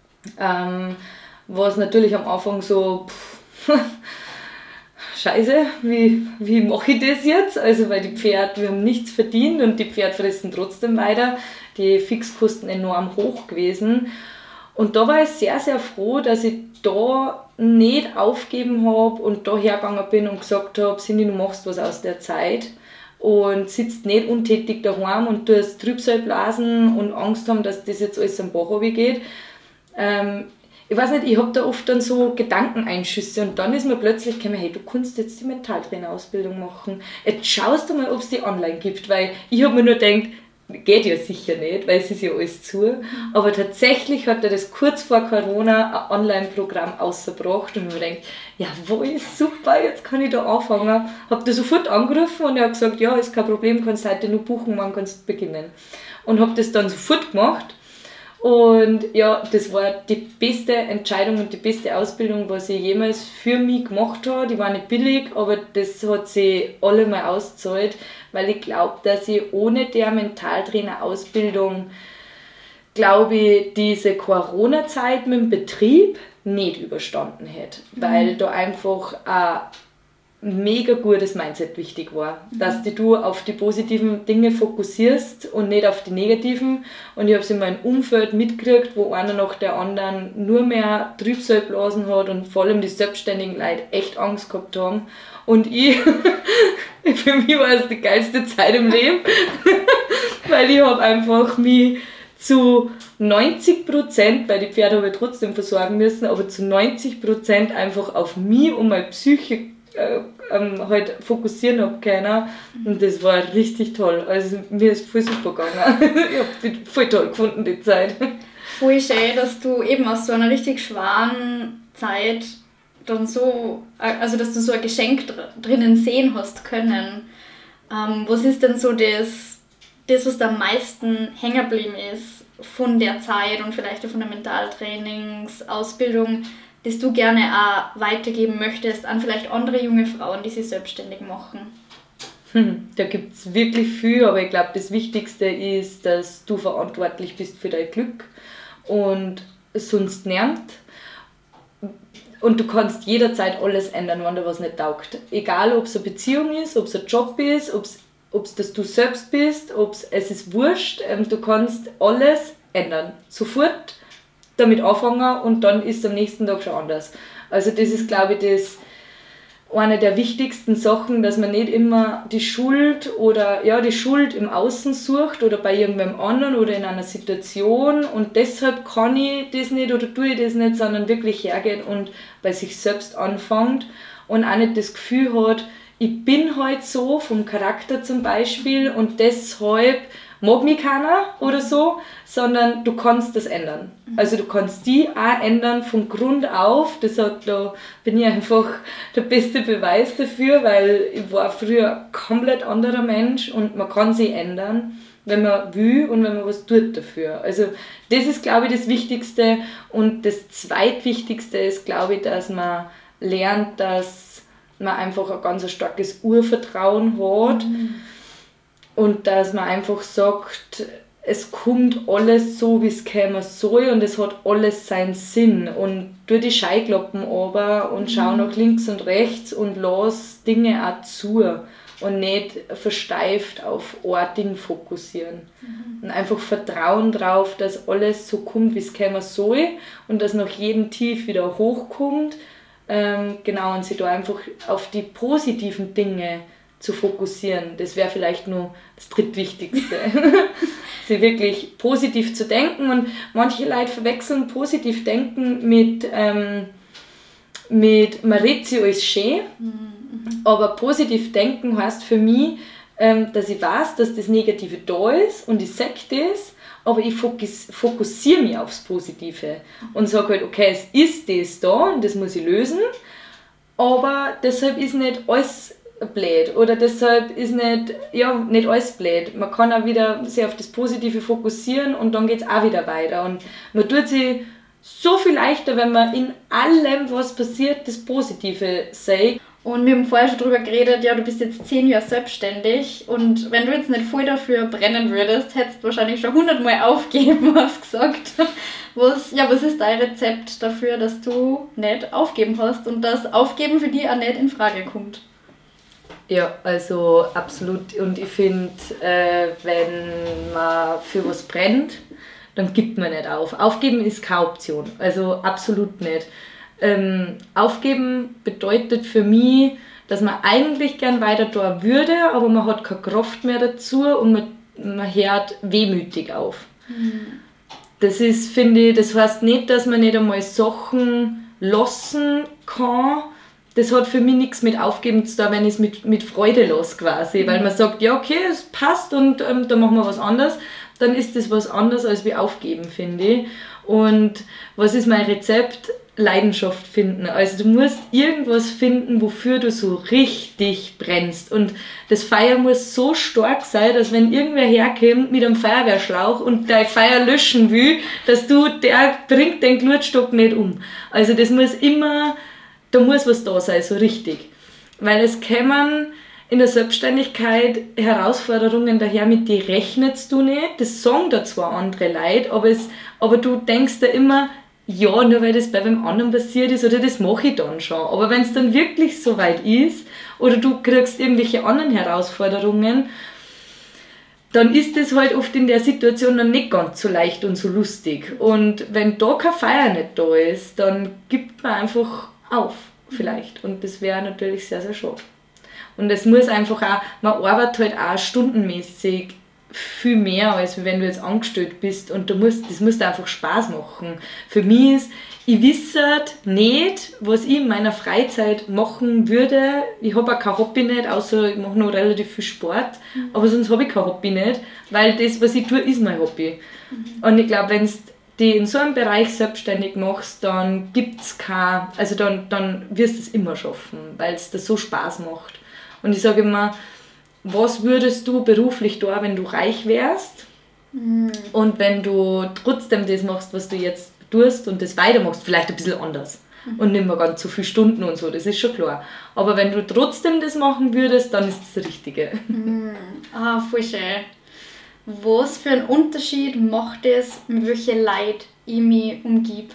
Was natürlich am Anfang so, scheiße, wie mache ich das jetzt? Also weil wir haben nichts verdient und die Pferde fressen trotzdem weiter. Die Fixkosten enorm hoch gewesen. Und da war ich sehr, sehr froh, dass ich da nicht aufgeben habe und da hergegangen bin und gesagt habe, Cindy, du machst was aus der Zeit und sitzt nicht untätig daheim und tust Trübsalblasen und Angst haben, dass das jetzt alles am Bach runtergeht. Ich weiß nicht, ich habe da oft dann so Gedankeneinschüsse und dann ist mir plötzlich gekommen, hey, du kannst jetzt die Mentaltrainerausbildung machen. Jetzt schaust du mal, ob es die online gibt, weil ich habe mir nur gedacht, geht ja sicher nicht, weil es ist ja alles zu. Aber tatsächlich hat er das kurz vor Corona ein Online-Programm rausgebracht und ich mir gedacht, jawohl, super, jetzt kann ich da anfangen. Habe da sofort angerufen und er hat gesagt, ja, ist kein Problem, kannst heute nur buchen, wann kannst du beginnen. Und habe das dann sofort gemacht. Und ja, das war die beste Entscheidung und die beste Ausbildung, was ich jemals für mich gemacht habe. Die war nicht billig, aber das hat sich allemal ausgezahlt, weil ich glaube, dass ich ohne der Mentaltrainer-Ausbildung, glaube ich, diese Corona-Zeit mit dem Betrieb nicht überstanden hätte. Weil da einfach ein mega gutes Mindset wichtig war, dass du auf die positiven Dinge fokussierst und nicht auf die negativen. Und ich habe es in meinem Umfeld mitgekriegt, wo einer nach der anderen nur mehr Trübsalblasen hat und vor allem die selbstständigen Leute echt Angst gehabt haben. Und ich, für mich war es die geilste Zeit im Leben, weil ich habe einfach mich zu 90%, weil die Pferde habe ich trotzdem versorgen müssen, aber zu 90% einfach auf mich und meine Psyche halt fokussieren habe können und das war richtig toll. Also mir ist voll super gegangen. Ich habe die voll toll gefunden, die Zeit. Voll schön, dass du eben aus so einer richtig schweren Zeit dann so, also dass du so ein Geschenk drinnen sehen hast können. Was ist denn so das, was da am meisten hängen geblieben ist von der Zeit und vielleicht auch von der Mentaltrainingsausbildung, das du gerne auch weitergeben möchtest an vielleicht andere junge Frauen, die sich selbstständig machen? Da gibt es wirklich viel, aber ich glaube, das Wichtigste ist, dass du verantwortlich bist für dein Glück und sonst niemand. Und du kannst jederzeit alles ändern, wenn dir was nicht taugt. Egal, ob es eine Beziehung ist, ob es ein Job ist, ob es dass du selbst bist, es ist wurscht. Du kannst alles ändern. Sofort damit anfangen und dann ist es am nächsten Tag schon anders. Also das ist, glaube ich, eine der wichtigsten Sachen, dass man nicht immer die Schuld im Außen sucht oder bei irgendwem anderen oder in einer Situation und deshalb kann ich das nicht oder tue ich das nicht, sondern wirklich hergeht und bei sich selbst anfängt und auch nicht das Gefühl hat, ich bin halt so vom Charakter zum Beispiel und deshalb mag mich keiner oder so, sondern du kannst das ändern. Also du kannst die auch ändern von Grund auf. Da bin ich einfach der beste Beweis dafür, weil ich war früher ein komplett anderer Mensch und man kann sie ändern, wenn man will und wenn man was tut dafür. Also das ist, glaube ich, das Wichtigste und das Zweitwichtigste ist, glaube ich, dass man lernt, dass man einfach ein ganz starkes Urvertrauen hat. Und dass man einfach sagt, es kommt alles so, wie es kommen soll und es hat alles seinen Sinn. Und tu die Scheuklappen runter und schau nach links und rechts und lass Dinge auch zu und nicht versteift auf ein Ding fokussieren. Und einfach Vertrauen drauf, dass alles so kommt, wie es kommen soll und dass nach jedem Tief wieder hochkommt. Und sich da einfach auf die positiven Dinge zu fokussieren. Das wäre vielleicht nur das Drittwichtigste. Sie wirklich positiv zu denken und manche Leute verwechseln positiv denken mit man redet sich alles schön, aber positiv denken heißt für mich, dass ich weiß, dass das Negative da ist und ich sehe das, aber ich fokussiere mich aufs Positive und sage halt, okay, es ist das da und das muss ich lösen, aber deshalb ist nicht alles blöd oder deshalb ist nicht alles blöd. Man kann auch wieder sich auf das Positive fokussieren und dann geht es auch wieder weiter. Und man tut sich so viel leichter, wenn man in allem, was passiert, das Positive sieht. Und wir haben vorher schon drüber geredet, ja, du bist jetzt 10 Jahre selbstständig und wenn du jetzt nicht voll dafür brennen würdest, hättest du wahrscheinlich schon 100 Mal aufgeben, hast gesagt. Was ist dein Rezept dafür, dass du nicht aufgeben hast und dass Aufgeben für dich auch nicht in Frage kommt? Ja, also absolut. Und ich finde, wenn man für was brennt, dann gibt man nicht auf. Aufgeben ist keine Option, also absolut nicht. Aufgeben bedeutet für mich, dass man eigentlich gern weiter tun würde, aber man hat keine Kraft mehr dazu und man hört wehmütig auf. Das ist, finde ich, das heißt nicht, dass man nicht einmal Sachen lassen kann. Das hat für mich nichts mit Aufgeben zu tun, wenn ich es mit Freude lasse quasi. Weil man sagt, ja okay, es passt und da machen wir was anderes. Dann ist das was anderes als wie Aufgeben, finde ich. Und was ist mein Rezept? Leidenschaft finden. Also du musst irgendwas finden, wofür du so richtig brennst. Und das Feuer muss so stark sein, dass wenn irgendwer herkommt mit einem Feuerwehrschlauch und dein Feuer löschen will, der bringt den Glutstock nicht um. Also das muss immer, da muss was da sein, so richtig. Weil es kommen in der Selbstständigkeit Herausforderungen daher, mit die rechnest du nicht. Das sagen da zwar andere Leute, aber du denkst da immer, ja, nur weil das bei wem anderen passiert ist oder das mache ich dann schon. Aber wenn es dann wirklich so weit ist oder du kriegst irgendwelche anderen Herausforderungen, dann ist das halt oft in der Situation dann nicht ganz so leicht und so lustig. Und wenn da kein Feuer nicht da ist, dann gibt man einfach auf vielleicht. Und das wäre natürlich sehr, sehr schade. Und es muss einfach auch, man arbeitet halt auch stundenmäßig viel mehr, als wenn du jetzt angestellt bist und das muss dir einfach Spaß machen. Für mich ist, ich wisse nicht, was ich in meiner Freizeit machen würde. Ich habe auch kein Hobby nicht, außer ich mache noch relativ viel Sport, aber sonst habe ich kein Hobby nicht, weil das, was ich tue, ist mein Hobby. Und ich glaube, wenn du dich in so einem Bereich selbstständig machst, dann gibt's dann wirst du es immer schaffen, weil es dir so Spaß macht. Und ich sage immer, was würdest du beruflich tun, wenn du reich wärst? Und wenn du trotzdem das machst, was du jetzt tust und das weitermachst, vielleicht ein bisschen anders. Und nicht mehr ganz so viele Stunden und so, das ist schon klar. Aber wenn du trotzdem das machen würdest, dann ist das Richtige. Voll schön. Was für einen Unterschied macht es, mit welchen Leuten ich mich umgebe?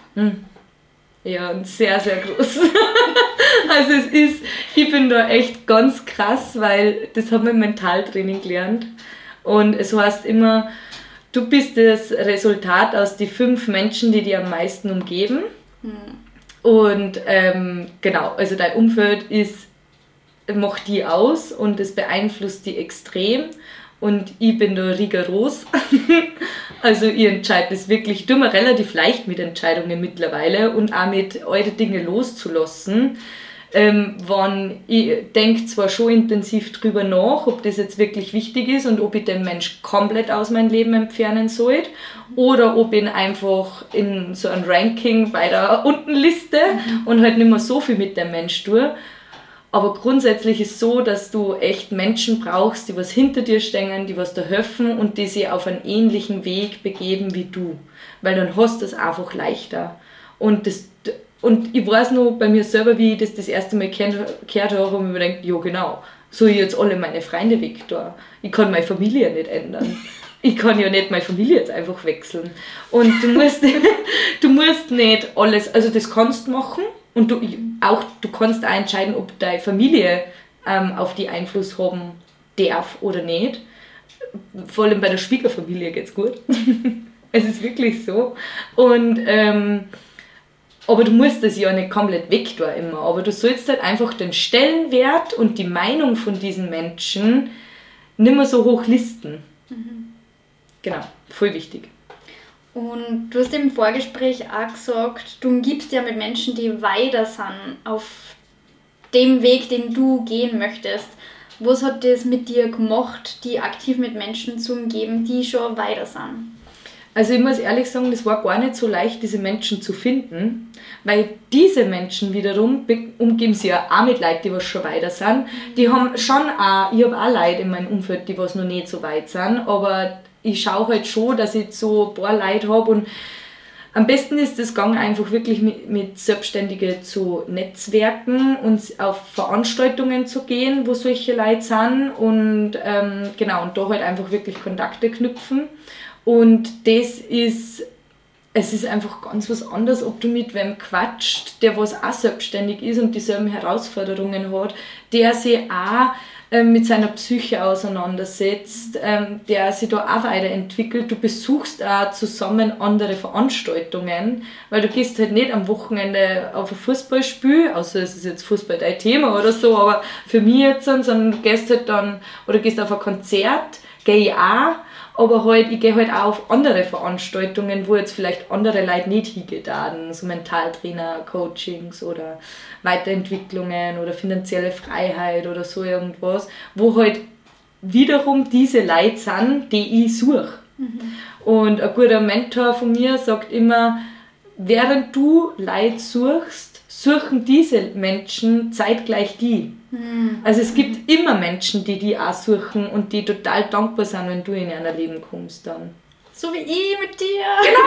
Ja, und sehr, sehr groß. Also ich bin da echt ganz krass, weil das haben wir im Mentaltraining gelernt. Und es heißt immer, du bist das Resultat aus den 5 Menschen, die dir am meisten umgeben. Und genau, also dein Umfeld macht die aus und es beeinflusst die extrem. Und ich bin da rigoros. Also ich entscheide das wirklich, ich tue mir relativ leicht mit Entscheidungen mittlerweile und auch mit eure Dinge loszulassen. Ich denke zwar schon intensiv drüber nach, ob das jetzt wirklich wichtig ist und ob ich den Mensch komplett aus meinem Leben entfernen sollte oder ob ich ihn einfach in so ein Ranking bei der Untenliste und halt nicht mehr so viel mit dem Mensch tue. Aber grundsätzlich ist es so, dass du echt Menschen brauchst, die was hinter dir stehen, die was da helfen und die sich auf einen ähnlichen Weg begeben wie du. Weil dann hast du es einfach leichter. Und ich weiß noch bei mir selber, wie ich das erste Mal gehört habe und mir gedacht, ja genau, soll ich jetzt alle meine Freunde weg da? Ich kann meine Familie nicht ändern. Ich kann ja nicht meine Familie jetzt einfach wechseln. Und du musst nicht alles, also das kannst du machen und du kannst auch entscheiden, ob deine Familie auf die Einfluss haben darf oder nicht. Vor allem bei der Schwiegerfamilie geht es gut. Es ist wirklich so. Und aber du musst das ja nicht komplett weg tun immer, aber du sollst halt einfach den Stellenwert und die Meinung von diesen Menschen nicht mehr so hoch listen. Genau, voll wichtig. Und du hast im Vorgespräch auch gesagt, du umgibst ja mit Menschen, die weiter sind auf dem Weg, den du gehen möchtest. Was hat das mit dir gemacht, die aktiv mit Menschen zu umgeben, die schon weiter sind? Also ich muss ehrlich sagen, das war gar nicht so leicht, diese Menschen zu finden, weil diese Menschen wiederum umgeben sich ja auch mit Leuten, die was schon weiter sind. Die haben schon auch, ich habe auch Leute in meinem Umfeld, die was noch nicht so weit sind, aber ich schaue halt schon, dass ich so ein paar Leute habe und am besten ist es gegangen, einfach wirklich mit Selbstständigen zu netzwerken und auf Veranstaltungen zu gehen, wo solche Leute sind und genau, und da halt einfach wirklich Kontakte knüpfen. Und es ist einfach ganz was anderes, ob du mit wem quatscht, der was auch selbstständig ist und dieselben Herausforderungen hat, der sich auch mit seiner Psyche auseinandersetzt, der sich da auch weiterentwickelt. Du besuchst auch zusammen andere Veranstaltungen, weil du gehst halt nicht am Wochenende auf ein Fußballspiel, außer es ist jetzt Fußball dein Thema oder so, aber für mich jetzt, sondern du gehst halt dann, oder gehst auf ein Konzert, gehe ich auch, aber halt, ich gehe halt auch auf andere Veranstaltungen, wo jetzt vielleicht andere Leute nicht hingehen, so Mentaltrainer, Coachings oder Weiterentwicklungen oder finanzielle Freiheit oder so irgendwas, wo halt wiederum diese Leute sind, die ich suche. Und ein guter Mentor von mir sagt immer, während du Leute suchst, suchen diese Menschen zeitgleich die. Also es gibt immer Menschen, die auch suchen und die total dankbar sind, wenn du in ihr Leben kommst dann. So wie ich mit dir.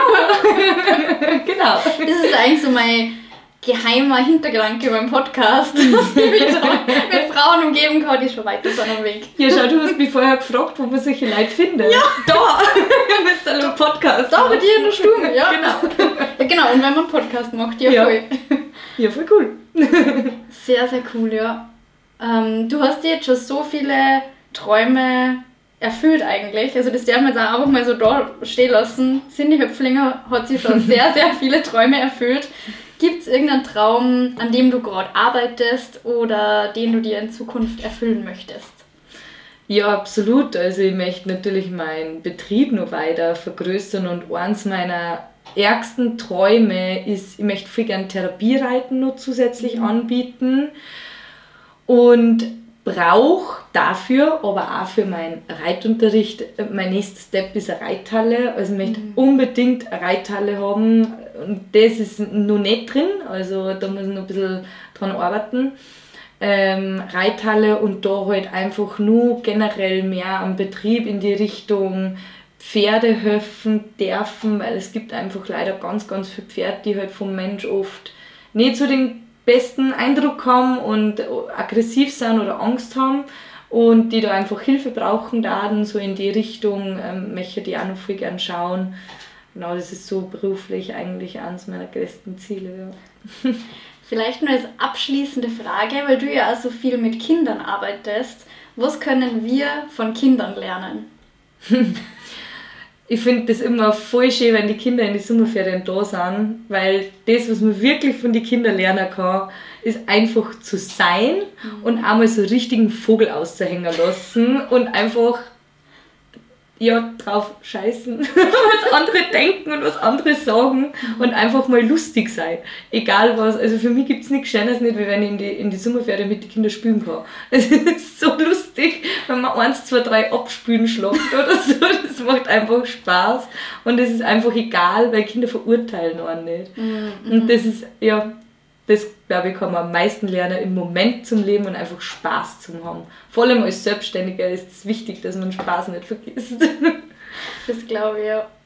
Genau. Genau. Das ist eigentlich so mein geheimer Hintergedanke beim Podcast, dass ich mich da mit Frauen umgeben kann, die schon weiter sind am Weg. Ja, schau, du hast mich vorher gefragt, wo man solche Leute findet. Ja, da! Mit einem Podcast. Da bei dir in der Stube, ja. Genau. Ja, genau, und wenn man einen Podcast macht, ja, voll. Ja, voll cool. Sehr, sehr cool, ja. Du hast dir jetzt schon so viele Träume erfüllt eigentlich. Also das darf man jetzt auch einfach mal so da stehen lassen. Cindy Höpflinger hat sich schon sehr, sehr viele Träume erfüllt. Gibt es irgendeinen Traum, an dem du gerade arbeitest oder den du dir in Zukunft erfüllen möchtest? Ja, absolut. Also ich möchte natürlich meinen Betrieb noch weiter vergrößern und eins meiner ärgsten Träume ist, ich möchte viel gerne Therapiereiten noch zusätzlich anbieten und brauche dafür, aber auch für meinen Reitunterricht, mein nächster Step ist eine Reithalle. Also ich möchte unbedingt eine Reithalle haben und das ist noch nicht drin, also da muss ich noch ein bisschen dran arbeiten. Reithalle und da halt einfach nur generell mehr am Betrieb in die Richtung Pferdehöfen dürfen, weil es gibt einfach leider ganz, ganz viele Pferde, die halt vom Mensch oft nicht so den besten Eindruck haben und aggressiv sind oder Angst haben und die da einfach Hilfe brauchen, dann so in die Richtung möchte ich auch noch viel gern schauen. Genau, das ist so beruflich eigentlich eines meiner größten Ziele. Ja. Vielleicht nur als abschließende Frage, weil du ja auch so viel mit Kindern arbeitest. Was können wir von Kindern lernen? Ich finde das immer voll schön, wenn die Kinder in die Sommerferien da sind, weil das, was man wirklich von den Kindern lernen kann, ist einfach zu sein und einmal so einen richtigen Vogel auszuhängen lassen und einfach drauf scheißen, was andere denken und was andere sagen und einfach mal lustig sein. Egal was. Also für mich gibt es nichts Schönes nicht, wie wenn ich in die Sommerferien mit den Kindern spielen kann. Es ist so lustig, wenn man 1, 2, 3 abspülen schlägt oder so. Das macht einfach Spaß und es ist einfach egal, weil Kinder verurteilen einen nicht. Und das ist, das, glaube ich, kann man am meisten lernen, im Moment zum Leben und einfach Spaß zu haben. Vor allem als Selbstständiger ist es wichtig, dass man Spaß nicht vergisst. Das glaube ich, ja.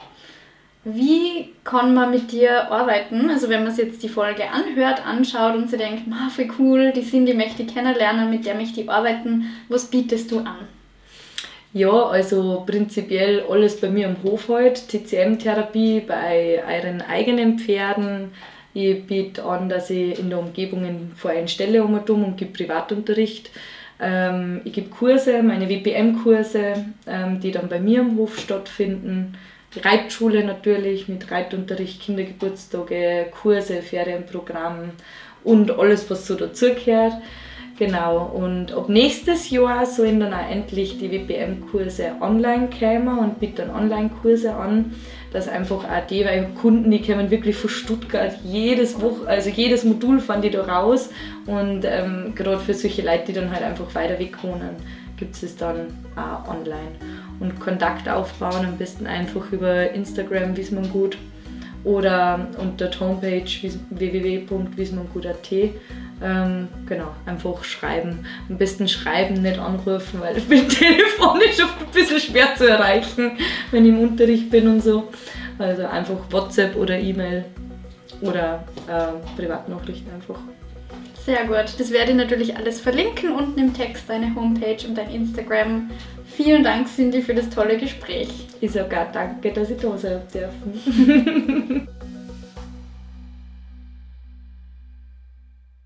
Wie kann man mit dir arbeiten? Also wenn man sich jetzt die Folge anhört, anschaut und sich denkt, voll cool, die Cindy möchte ich kennenlernen, mit der möchte ich arbeiten. Was bietest du an? Ja, also prinzipiell alles bei mir am Hof halt. TCM-Therapie bei euren eigenen Pferden. Ich biete an, dass ich in der Umgebung in Verein Ställe umherum und gebe Privatunterricht. Ich gebe Kurse, meine WPM-Kurse, die dann bei mir am Hof stattfinden. Die Reitschule natürlich mit Reitunterricht, Kindergeburtstage, Kurse, Ferienprogramm und alles, was so dazugehört. Genau, und ab nächstes Jahr sollen dann auch endlich die WPM-Kurse online kommen und biete dann Online-Kurse an, dass einfach auch die, weil ich habe Kunden, die kommen wirklich von Stuttgart jedes Modul fahren die da raus und gerade für solche Leute, die dann halt einfach weiter weg wohnen, gibt es dann auch online. Und Kontakt aufbauen am besten einfach über Instagram Wiesmanngut oder unter der Homepage www.wiesmanngut.at. Genau, einfach schreiben. Am besten schreiben, nicht anrufen, weil ich bin telefonisch oft ein bisschen schwer zu erreichen, wenn ich im Unterricht bin und so. Also einfach WhatsApp oder E-Mail oder Privatnachrichten einfach. Sehr gut. Das werde ich natürlich alles verlinken unten im Text, deine Homepage und dein Instagram. Vielen Dank, Cindy, für das tolle Gespräch. Ich sage auch danke, dass ich da sein dürfen.